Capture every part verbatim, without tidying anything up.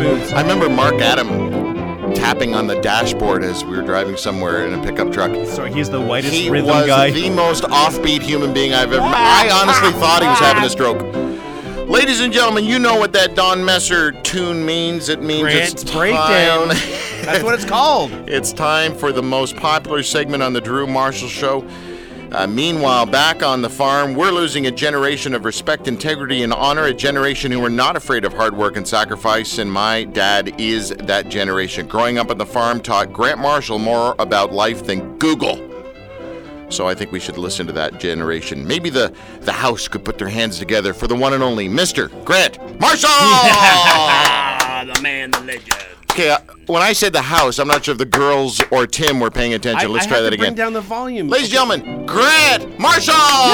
boots. I remember Mark Adam tapping on the dashboard as we were driving somewhere in a pickup truck. So he's the whitest he rhythm was guy. the most offbeat human being I've ever met. I honestly thought he was having a stroke. Ladies and gentlemen, you know what that Don Messer tune means. It means Grant's it's Breakdown. time. That's what it's called. It's time for the most popular segment on the Drew Marshall Show. Uh, meanwhile, back on the farm, we're losing a generation of respect, integrity, and honor, a generation who are not afraid of hard work and sacrifice, and my dad is that generation. Growing up on the farm taught Grant Marshall more about life than Google. So I think we should listen to that generation. Maybe the, the house could put their hands together for the one and only Mister Grant Marshall! The man, the legend. Okay, uh, when I said the house, I'm not sure if the girls or Tim were paying attention. I, Let's I try have that to again. Bring down the volume. Ladies and gentlemen, Grant Marshall!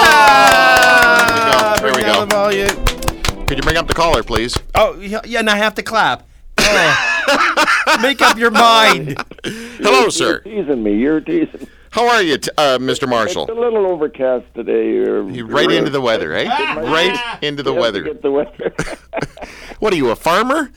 Yeah! There we go. There we Bring down go. the volume. Could you bring up the caller, please? Oh, yeah, yeah, and I have to clap. Oh. Make up your mind. Hello, sir. You're teasing me. You're teasing. How are you, t- uh, Mister Marshall? It's a little overcast today. Uh, You right into the weather, eh? Right into the we have to weather. Get the weather. What are you, a farmer?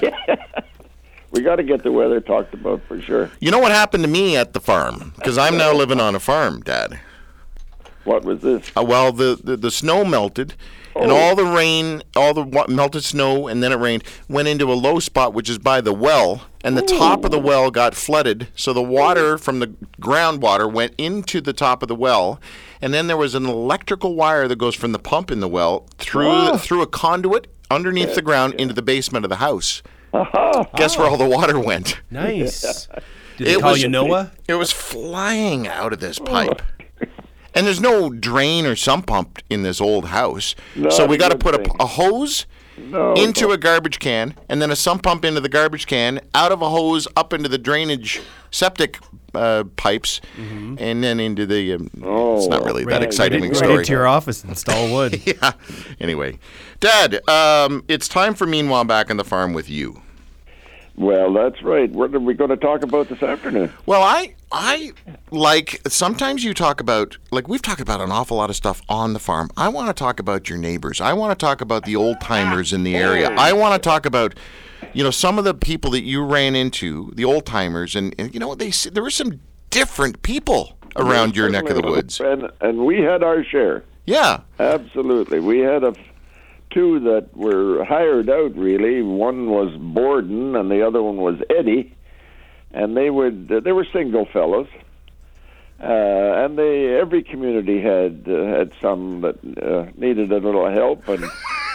We got to get the weather talked about for sure. You know what happened to me at the farm? Because I'm now living on a farm, Dad. What was this? Uh, well, the, the, the snow melted, and Oh. all the rain, all the wa- melted snow, and then it rained, went into a low spot, which is by the well, and the top of the well got flooded, so the water from the groundwater went into the top of the well, and then there was an electrical wire that goes from the pump in the well through Oh. through a conduit underneath the ground into the basement of the house. Guess where all the water went? Nice. Did It they call was- you Noah? It was flying out of this pipe. And there's no drain or sump pump in this old house. Not so we a got to good put a, thing. a hose No, into no. a garbage can, and then a sump pump into the garbage can, out of a hose up into the drainage septic uh, pipes, and then into the. Um, Oh, it's not really that Right, exciting right, a right story. into your office and install wood. Yeah. Anyway, Dad, um, it's time for Meanwhile Back on the Farm with you. Well, that's right. What are we going to talk about this afternoon? Well, I I like sometimes you talk about like we've talked about an awful lot of stuff on the farm. I want to talk about your neighbors. I want to talk about the old timers in the area. I want to talk about you know some of the people that you ran into, the old timers, and, and you know they s- there were some different people around your neck of the woods. And, and we had our share. Yeah. Absolutely. We had a two that were hired out, really. One was Borden, and the other one was Eddie. And they would they were single fellows. Uh, and they every community had uh, had some that uh, needed a little help, and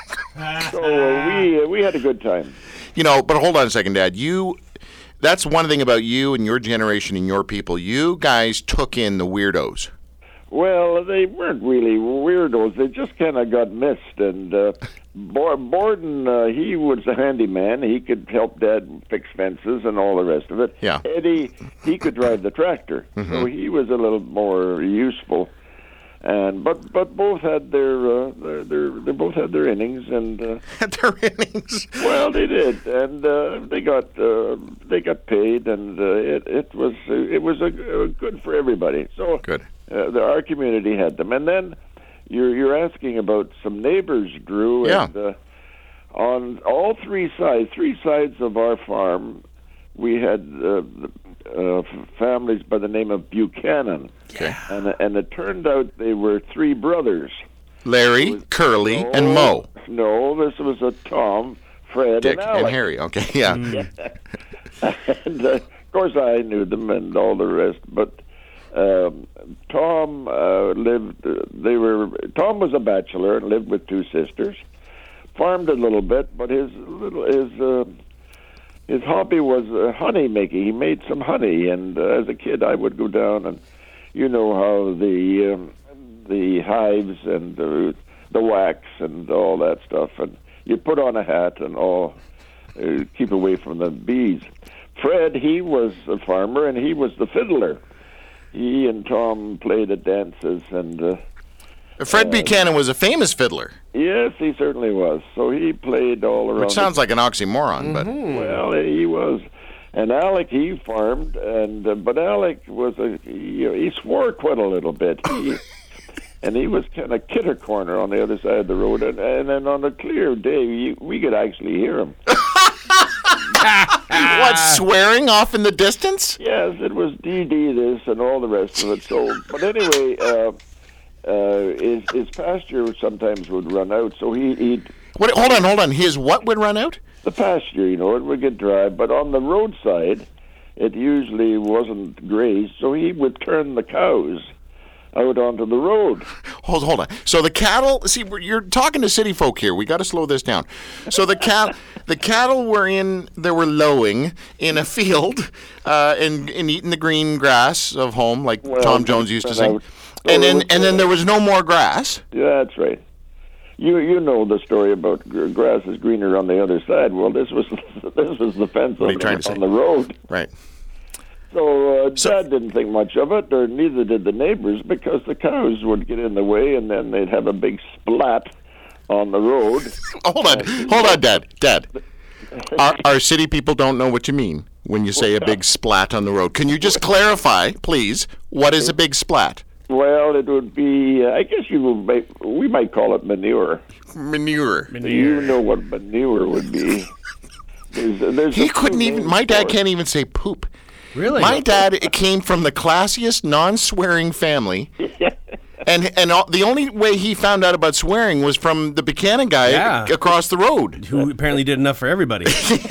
so uh, we uh, we had a good time. You know, but hold on a second, Dad. You that's one thing about you and your generation and your people. You guys took in the weirdos. Well, they weren't really weirdos. They just kind of got missed. And uh, Bo- Borden, uh, he was a handyman. He could help Dad fix fences and all the rest of it. Yeah. Eddie, he could drive the tractor, Mm-hmm. so he was a little more useful. And but but both had their uh, their, their they both had their innings, and uh, At their innings. well, they did, and uh, they got uh, they got paid, and uh, it it was uh, it was a, uh, good for everybody. So Good. uh, the, our community had them, and then you're you're asking about some neighbors, Drew. Yeah. And, uh, on all three sides, three sides of our farm, we had uh, uh, families by the name of Buchanan, Okay. and and it turned out they were three brothers. Larry, Curly, and Mo. No, this was a Tom, Fred, Dick, and Alex. and Harry. Okay, yeah. and uh, of course I knew them and all the rest, but um, Tom uh, lived. Uh, they were Tom was a bachelor and lived with two sisters. Farmed a little bit, but his little his uh, his hobby was uh, honey making. He made some honey, and uh, as a kid I would go down, and you know how the um, the hives and the the wax and all that stuff, and you put on a hat and all uh, keep away from the bees. Fred, he was a farmer, and he was the fiddler. He and Tom played at dances, and uh, Fred Buchanan was a famous fiddler, yes, he certainly was. So he played all around. which sounds like an oxymoron, but Well, he was. And Alec, he farmed, and uh, but Alec was a he, he swore quite a little bit. He, and he was kind of kitter corner on the other side of the road, and, and then on a clear day, we, we could actually hear him. What, swearing off in the distance? Yes, it was D D this and all the rest of it. So, but anyway, uh, uh, his, his pasture sometimes would run out, so he, he'd... What, hold on, hold on. His what would run out? The pasture, you know, it would get dry, but on the roadside, it usually wasn't grazed, so he would turn the cows out onto the road. Hold, hold on. So the cattle, see, we're- you're talking to city folk here. We got to slow this down. So the cat, the cattle were in, they were lowing in a field, uh, and, and eating the green grass of home, like Well, Tom Jones used to and sing. out. And So it then, was, and then uh, there was no more grass. Yeah, that's right. You you know the story about gr- grass is greener on the other side. Well, this was this was the fence What are on, you trying the, to say? on the road. Right. So, uh, So- Dad didn't think much of it, or neither did the neighbors, because the cows would get in the way, and then they'd have a big splat on the road. Oh, hold on, hold on, Dad. Dad, our, our city people don't know what you mean when you say a big splat on the road. Can you just clarify, please, what is a big splat? Well, it would be, uh, I guess you would make, we might call it manure. Manure. You know what manure would be. There's, there's He a few couldn't even. names My dad for it. can't even say poop. Really? My dad it came from the classiest non-swearing family, and and all, the only way he found out about swearing was from the Buchanan guy Yeah. across the road. Who apparently did enough for everybody.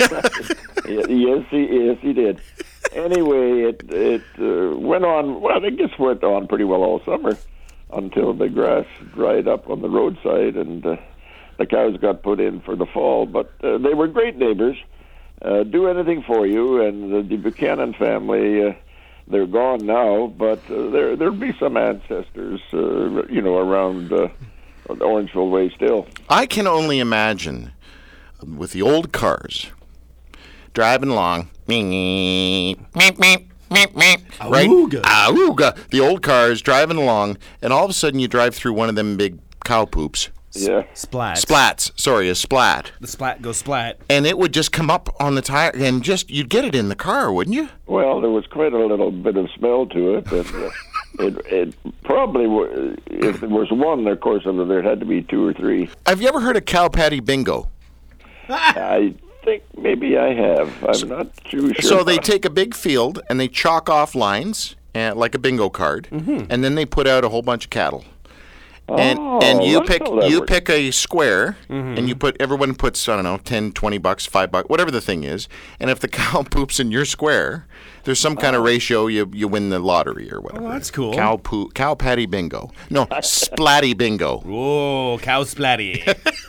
Y- yes, he yes he did. Anyway, it it uh, went on. Well, I guess went on pretty well all summer until the grass dried up on the roadside and uh, the cows got put in for the fall. But uh, they were great neighbors. Uh, do anything for you, and the, the Buchanan family. Uh, they're gone now, but uh, there there'll be some ancestors, uh, you know, around uh, Orangeville Way still. I can only imagine with the old cars driving along, meep, meep, meep, meep, meep, right? Auga. Auga. The old cars driving along, and all of a sudden you drive through one of them big cow poops. Yeah. Splat. Splats. Sorry, a splat. The splat goes splat. And it would just come up on the tire, and just you'd get it in the car, wouldn't you? Well, there was quite a little bit of smell to it. And, uh, it, it probably, w- if there was one, of course, there had to be two or three. Have you ever heard of cow patty bingo? I think maybe I have. I'm not too sure. So they take a big field and they chalk off lines, uh, like a bingo card, and then they put out a whole bunch of cattle. And Oh, and you that's pick how that you works. pick a square, and you put everyone puts I don't know ten, twenty bucks, five bucks, whatever the thing is. And if the cow poops in your square, there's some kind of ratio. You you win the lottery or whatever. Oh, that's cool. Cow poo, cow patty bingo. No, splatty bingo. Whoa, cow splatty.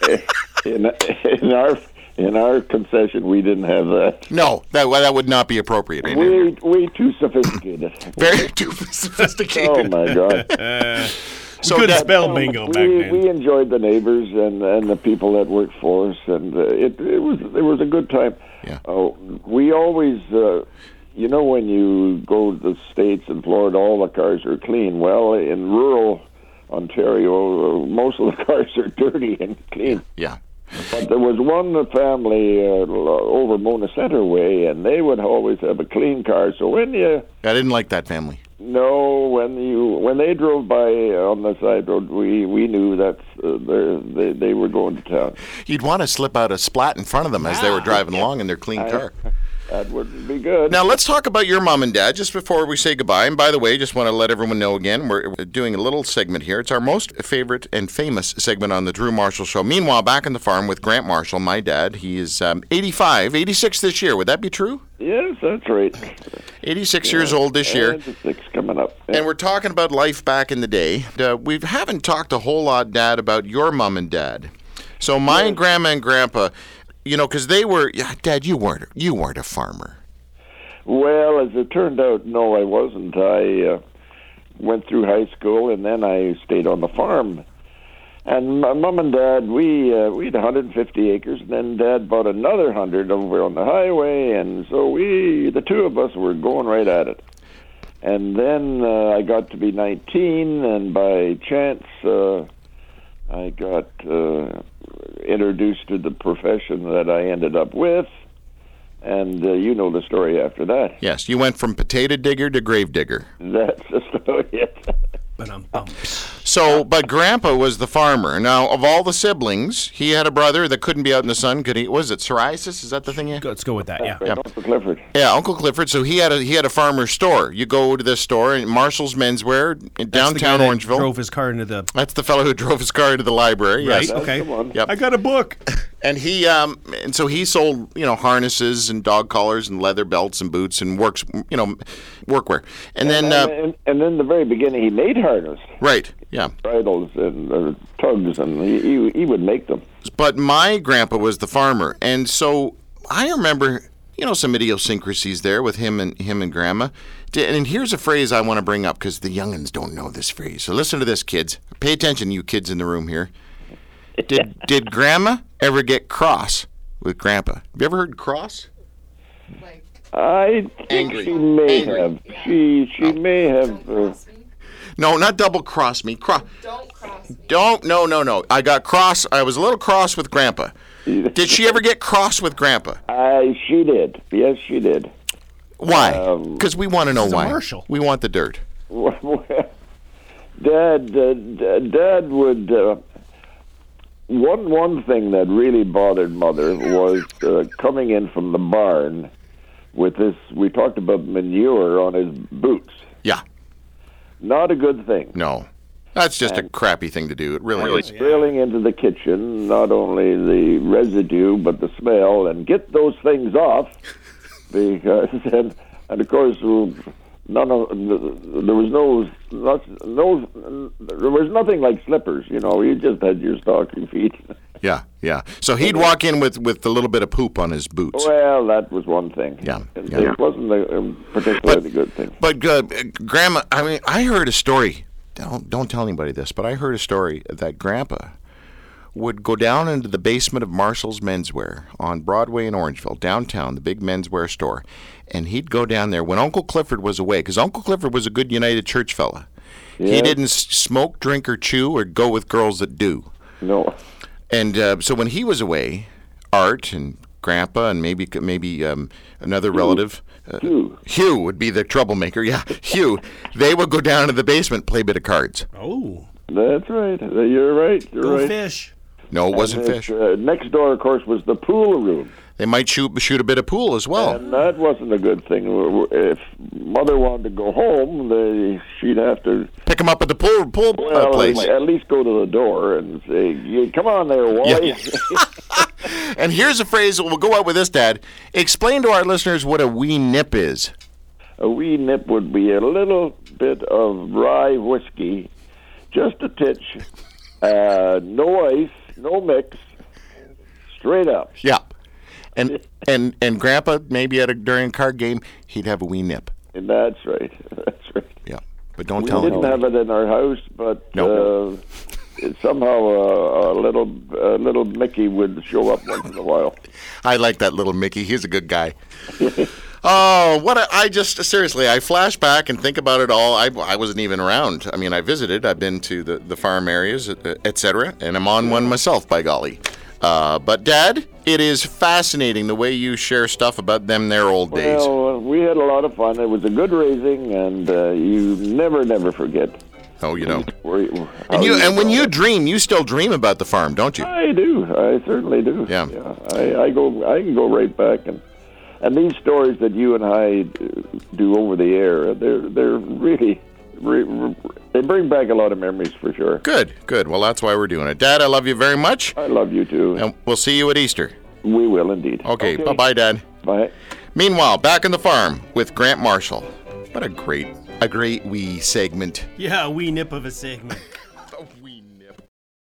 in, in our in our concession, we didn't have that. No, that well, that would not be appropriate. ain't it? Way way too sophisticated. Very too sophisticated. Oh my God. So Couldn't that- spell bingo we, back then. we enjoyed the neighbors and, and the people that worked for us, and uh, it it was it was a good time. Yeah. Oh, we always, uh, you know, when you go to the States and Florida, all the cars are clean. Well, in rural Ontario, uh, most of the cars are dirty and clean. Yeah. But there was one family uh, over Mona Center Way, and they would always have a clean car. So when you I didn't like that family. no, when you when they drove by on the side road, we we knew that uh, they they were going to town. You'd want to slip out a splat in front of them as they were driving along in their clean car. That would be good. Now, let's talk about your mom and dad just before we say goodbye. And by the way, just want to let everyone know again, we're doing a little segment here. It's our most favorite and famous segment on the Drew Marshall Show. Meanwhile, back on the farm with Grant Marshall, my dad. He is um, eighty-five, eighty-six this year. Would that be true? Yes, that's right. eighty-six years old this year. And six coming up. And we're talking about life back in the day. Uh, we haven't talked a whole lot, Dad, about your mom and dad. So my grandma and grandpa, you know, because they were, yeah, Dad, you weren't, you weren't a farmer. Well, as it turned out, no, I wasn't. I uh, went through high school, and then I stayed on the farm. And my mom and dad, we uh, we had one hundred fifty acres, and then Dad bought another one hundred over on the highway, and so we, the two of us, were going right at it. And then uh, I got to be nineteen, and by chance, uh, I got uh, introduced to the profession that I ended up with. And uh, you know the story after that. Yes, you went from potato digger to grave digger. That's the story. Yes. Ba-dum-bum. So, but Grandpa was the farmer. Now, of all the siblings, he had a brother that couldn't be out in the sun. Could he? Was it psoriasis? Is that the thing? Yeah. Let's go with that. Yeah. Right, Uncle Clifford. Yeah, Uncle Clifford. So he had a he had a farmer store. You go to this store in Marshall's Menswear in That's the guy downtown that Orangeville. Drove his car into the. That's the fellow who drove his car to the library. Right. Yes. That's Okay. the one. Yep. I got a book. And he um and so he sold, you know, harnesses and dog collars and leather belts and boots and works, you know, workwear. And then And, uh, and, and in the very beginning, he made harness, right, yeah. bridles, and uh, tugs, and he, he he would make them. But my grandpa was the farmer, and so I remember, you know, some idiosyncrasies there with him and him and Grandma. D- And here's a phrase I want to bring up because the youngins don't know this phrase. So listen to this, kids. Pay attention, you kids in the room here. Did did Grandma ever get cross with Grandpa? Have you ever heard cross? I think Angry. she may Angry. have. She she may have. Uh, Cross me. No, not double cross me. Cro- Don't cross me. don't. No, no, no. I got cross. I was a little cross with Grandpa. Did she ever get cross with Grandpa? I she did. Yes, she did. Why? Um, Because we want to know This is a why. Marshall. We want the dirt. Dad, uh, d- Dad would. Uh, one one thing that really bothered Mother was uh, coming in from the barn with this. We talked about manure on his boots. Yeah. Not a good thing. No. That's just a crappy thing to do. It really is. Trailing into the kitchen, not only the residue but the smell, and get those things off, because and, and of course none of there was no no there was nothing like slippers. You know, you just had your stocking feet. Yeah, yeah. So he'd walk in with, with a little bit of poop on his boots. Well, that was one thing. Yeah, it, yeah. it wasn't a, a particularly good thing. But uh, Grandma, I mean, I heard a story. Don't don't tell anybody this, but I heard a story that Grandpa would go down into the basement of Marshall's Menswear on Broadway in Orangeville, downtown, the big menswear store, and he'd go down there when Uncle Clifford was away, because Uncle Clifford was a good United Church fella. He Yeah. didn't s- smoke, drink, or chew, or go with girls that do. No. And uh, so when he was away, Art and Grandpa and maybe maybe um, another relative, uh, Hugh. Hugh would be the troublemaker. Yeah, Hugh. They would go down to the basement, play a bit of cards. Oh, That's right. Uh, You're right. You're go right. fish. No, it wasn't And fish. it's, Uh, next door, of course, was the pool room. They might shoot shoot a bit of pool as well. And that wasn't a good thing. If Mother wanted to go home, they, she'd have to, Pick them up at the pool pool uh, well, place. at least go to the door and say, "Yeah, come on there, Wally." Yeah. And here's a phrase. We'll go out with this, Dad. Explain to our listeners what a wee nip is. A wee nip would be a little bit of rye whiskey, just a titch, uh, no ice, no mix, straight up. Yeah. And and and Grandpa maybe at a during a card game he'd have a wee nip. And that's right. That's right. Yeah. But don't We tell didn't him. have it in our house, but No. uh, it, somehow uh, a little a little Mickey would show up once in a while. I like that little Mickey. He's a good guy. Oh, what a, I just seriously, I flash back and think about it all. I, I wasn't even around. I mean, I visited. I've been to the, the farm areas, et cetera, and I'm on one myself, by golly. Uh, but Dad, it is fascinating the way you share stuff about them their old days. Well, uh, we had a lot of fun. It was a good raising, and uh, you never, never forget. Oh, you don't. Where, And you and when you dream, you still dream about the farm, don't you? I do. I certainly do. Yeah. I, I go. I can go right back and and these stories that you and I do over the air, they're they're really. Re, re, they bring back a lot of memories for sure. Good, good. Well, that's why we're doing it. Dad, I love you very much, I love you too. and we'll see you at Easter. We will indeed. Okay, bye-bye, Dad. Bye. Meanwhile, back on the farm with Grant Marshall. What a great, a great wee segment. Yeah, a wee nip of a segment.